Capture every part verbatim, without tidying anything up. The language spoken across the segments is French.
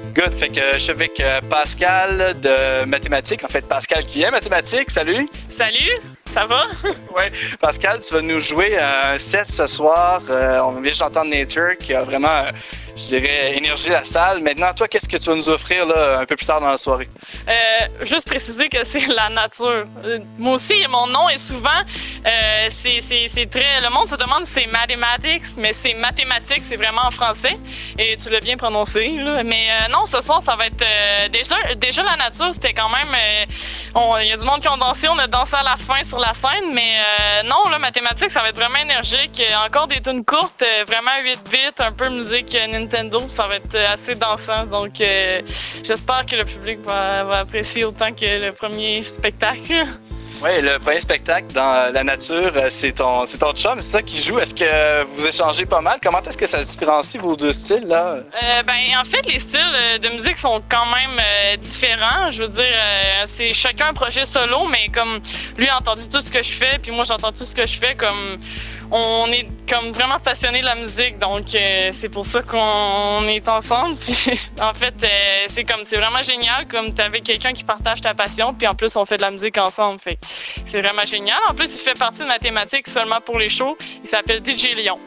Good. Fait que je suis avec euh, Pascal de mathématiques. En fait, Pascal qui est mathématiques. Salut! Salut! Ça va? Ouais. Pascal, tu vas nous jouer un set ce soir. Euh, on vient d'entendre Nature qui a vraiment, euh, je dirais, énergie la salle. Maintenant, toi, qu'est-ce que tu vas nous offrir là, un peu plus tard dans la soirée? Euh, juste préciser que c'est la nature. Euh, moi aussi, mon nom est souvent, euh, c'est, c'est, c'est très, le monde se demande si c'est mathematics, mais c'est mathématiques, c'est vraiment en français. Et tu l'as bien prononcé, là. Mais euh, non, ce soir, ça va être euh, déjà, déjà la nature, c'était quand même, il y a du monde qui ont dansé, on a dansé à la fin sur la scène, mais euh, non, là, mathématiques, ça va être vraiment énergique. Encore des tunes courtes, euh, vraiment huit bits, un peu musique euh, Nintendo, ça va être assez dansant. Donc, euh, j'espère que le public va, va apprécier autant que le premier spectacle. Oui, le premier spectacle dans la nature, c'est ton, c'est ton chum, c'est ça qui joue. Est-ce que vous échangez pas mal? Comment est-ce que ça différencie vos deux styles, là? Euh, ben, en fait, les styles de musique sont quand même euh, différents. Je veux dire, euh, c'est chacun un projet solo, mais comme lui a entendu tout ce que je fais, puis moi j'ai entendu tout ce que je fais, comme on est comme vraiment passionnés de la musique, donc euh, c'est pour ça qu'on est ensemble. En fait, euh, c'est comme c'est vraiment génial, comme t'es avec quelqu'un qui partage ta passion, puis en plus on fait de la musique ensemble, fait c'est vraiment génial. En plus, il fait partie de mathématiques seulement pour les shows. Il s'appelle D J Lyon.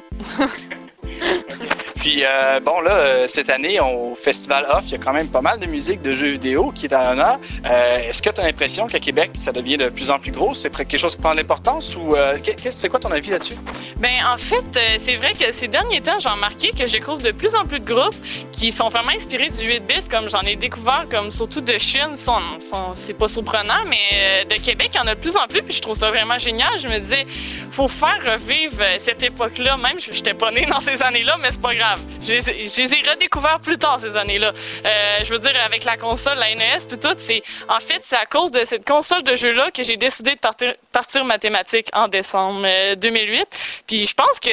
Puis, euh, bon, là, cette année, au Festival Off, il y a quand même pas mal de musique de jeux vidéo qui est à l'honneur. Euh, est-ce que tu as l'impression qu'à Québec, ça devient de plus en plus gros? C'est quelque chose qui prend de l'importance ou euh, c'est quoi ton avis là-dessus? Ben, en fait, euh, c'est vrai que ces derniers temps, j'ai remarqué que je découvre de plus en plus de groupes qui sont vraiment inspirés du huit bits, comme j'en ai découvert, comme surtout de Chine, sont, sont, c'est pas surprenant, mais euh, de Québec, il y en a de plus en plus, puis je trouve ça vraiment génial. Je me disais, faut faire revivre cette époque-là, même je n'étais pas née dans ces années-là, mais c'est pas grave. Je les, je les ai redécouverts plus tard, ces années-là. Euh, je veux dire, avec la console, la N E S, puis tout, c'est, en fait, c'est à cause de cette console de jeu-là que j'ai décidé de partir, partir mathématiques en décembre euh, deux mille huit. Puis je pense que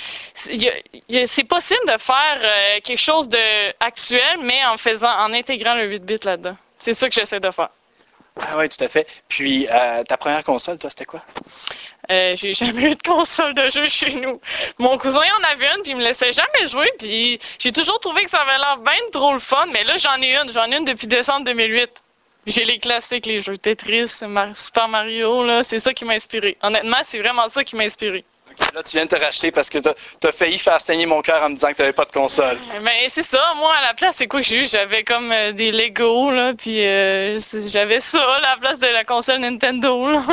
y a, y a, c'est possible de faire euh, quelque chose de actuel, mais en faisant, en intégrant le huit bits là-dedans. C'est ça que j'essaie de faire. Ah oui, tout à fait. Puis, euh, ta première console, toi, c'était quoi? Euh, j'ai jamais eu de console de jeu chez nous. Mon cousin en avait une, puis il me laissait jamais jouer, puis j'ai toujours trouvé que ça avait l'air bien trop le fun, mais là, j'en ai une. J'en ai une depuis décembre deux mille huit. J'ai les classiques, les jeux Tetris, Super Mario, là, c'est ça qui m'a inspiré. Honnêtement, c'est vraiment ça qui m'a inspiré. Okay, là, tu viens de te racheter parce que t'as, t'as failli faire saigner mon cœur en me disant que t'avais pas de console. Mais c'est ça, moi, à la place, c'est quoi que j'ai eu? J'avais comme euh, des Lego, là, puis euh, j'avais ça à la place de la console Nintendo, là.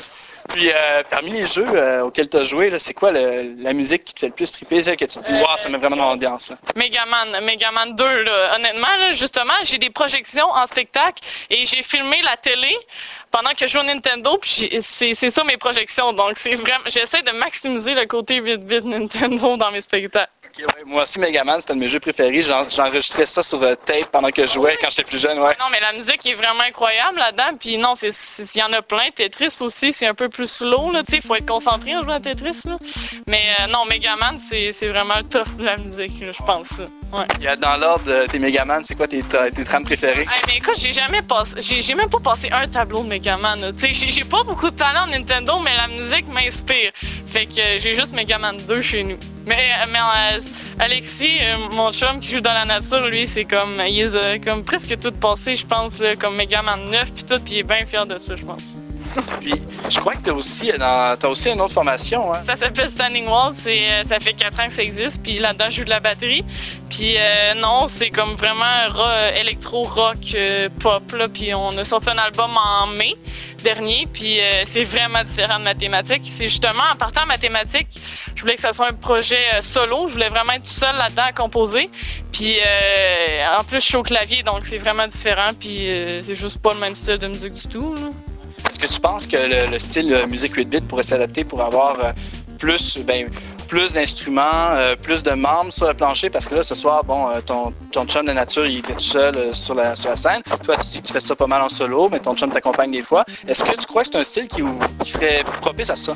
Puis, euh, parmi les jeux euh, auxquels tu as joué, là, c'est quoi le, la musique qui te fait le plus triper, celle que tu te dis, waouh, wow, ça met vraiment dans l'ambiance, là? Megaman, Megaman deux, là. Honnêtement, là, justement, j'ai des projections en spectacle et j'ai filmé la télé pendant que je joue au Nintendo, puis c'est, c'est ça mes projections. Donc, c'est vraiment, j'essaie de maximiser le côté huit bits Nintendo dans mes spectacles. Okay, ouais. Moi aussi, Megaman, c'était un de mes jeux préférés. J'en, j'enregistrais ça sur euh, tape pendant que je jouais quand j'étais plus jeune, ouais. Non, mais la musique est vraiment incroyable là-dedans. Puis non, c'est, c'est, il y en a plein. Tetris aussi, c'est un peu plus slow, là, tu sais. Il faut être concentré en jouant à Tetris, là. Mais euh, non, Megaman, c'est, c'est vraiment le top de la musique, là, je pense. Ouais. Il y a dans l'ordre de tes Megaman, c'est quoi tes, tes trames préférées? Hey, mais écoute, j'ai jamais passé, j'ai, j'ai même pas passé un tableau de Megaman, tu sais. J'ai, j'ai pas beaucoup de talent en Nintendo, mais la musique m'inspire. Fait que euh, j'ai juste Megaman deux chez nous. Mais, mais euh, Alexis, euh, mon chum qui joue dans la nature, lui, c'est comme, il est euh, comme presque tout passé, je pense, là, comme Megaman neuf pis tout, pis il est bien fier de ça, je pense. Puis, je crois que t'as aussi, dans, t'as aussi une autre formation, hein? Ça s'appelle Standing Wall, c'est, euh, ça fait quatre ans que ça existe, puis là-dedans, je joue de la batterie. Puis euh, non, c'est comme vraiment ro- électro-rock euh, pop, là, puis on a sorti un album en mai dernier, puis euh, c'est vraiment différent de mathématiques. C'est justement, en partant en mathématiques, je voulais que ça soit un projet euh, solo, je voulais vraiment être tout seul là-dedans à composer. Puis euh, en plus, je suis au clavier, donc c'est vraiment différent, puis euh, c'est juste pas le même style de musique du tout, là. Est-ce que tu penses que le, le style euh, musique huit bits pourrait s'adapter pour avoir euh, plus, ben, plus d'instruments, euh, plus de membres sur le plancher? Parce que là, ce soir, bon, euh, ton, ton chum de nature, il était tout seul euh, sur, la, sur la scène. Toi, tu dis que tu fais ça pas mal en solo, mais ton chum t'accompagne des fois. Est-ce que tu crois que c'est un style qui, qui serait propice à ça?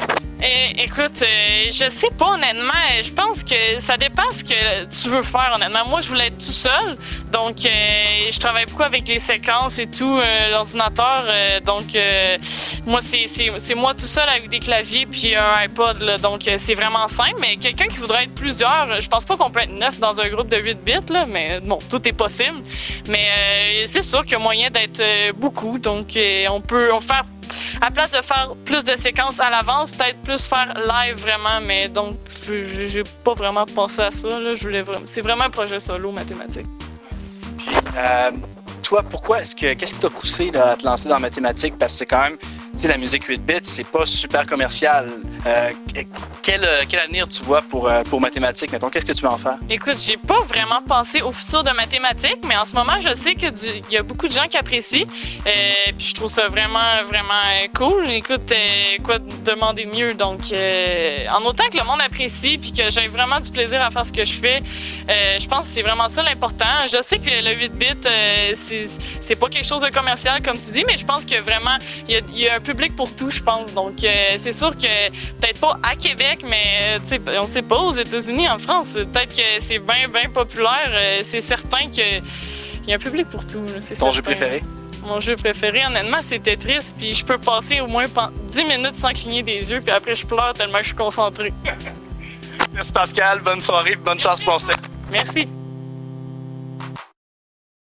Et, écoute, euh, je sais pas honnêtement. Je pense que ça dépend ce que tu veux faire honnêtement. Moi, je voulais être tout seul, donc euh, je travaille beaucoup avec les séquences et tout, euh, l'ordinateur. Euh, donc euh, moi, c'est, c'est, c'est moi tout seul avec des claviers puis un iPod. Là, donc euh, c'est vraiment simple. Mais quelqu'un qui voudrait être plusieurs, je pense pas qu'on peut être neuf dans un groupe de huit bits là, mais bon, tout est possible. Mais euh, c'est sûr qu'il y a moyen d'être euh, beaucoup. Donc euh, on peut on faire à place de faire plus de séquences à l'avance, peut-être plus faire live vraiment, mais donc j'ai pas vraiment pensé à ça. Là. Je voulais vraiment, c'est vraiment un projet solo mathématique. Puis, euh, toi, pourquoi est-ce que qu'est-ce qui t'a poussé là, à te lancer dans mathématiques? Parce que c'est quand même, tu sais, la musique huit bits, c'est pas super commercial. Euh, quel, quel avenir tu vois pour, pour mathématiques? Mettons, qu'est-ce que tu veux en faire? Écoute, j'ai pas vraiment pensé au futur de mathématiques, mais en ce moment, je sais que du, y a beaucoup de gens qui apprécient. Euh, puis je trouve ça vraiment, vraiment cool. Écoute, euh, quoi demander mieux? Donc, euh, en autant que le monde apprécie puis que j'ai vraiment du plaisir à faire ce que je fais, euh, je pense que c'est vraiment ça l'important. Je sais que le huit bits, euh, c'est, c'est pas quelque chose de commercial, comme tu dis, mais je pense que vraiment, il y a, y a un public pour tout, je pense. Donc, euh, c'est sûr que peut-être pas à Québec, mais euh, on sait pas, aux États-Unis, en France, peut-être que c'est bien, bien populaire. Euh, c'est certain qu'il y a un public pour tout. Là, c'est Ton certain. jeu préféré? Mon jeu préféré, honnêtement, c'est Tetris. Puis je peux passer au moins dix minutes sans cligner des yeux, puis après je pleure tellement que je suis concentré. Merci Pascal, bonne soirée, bonne chance pour ça. Merci.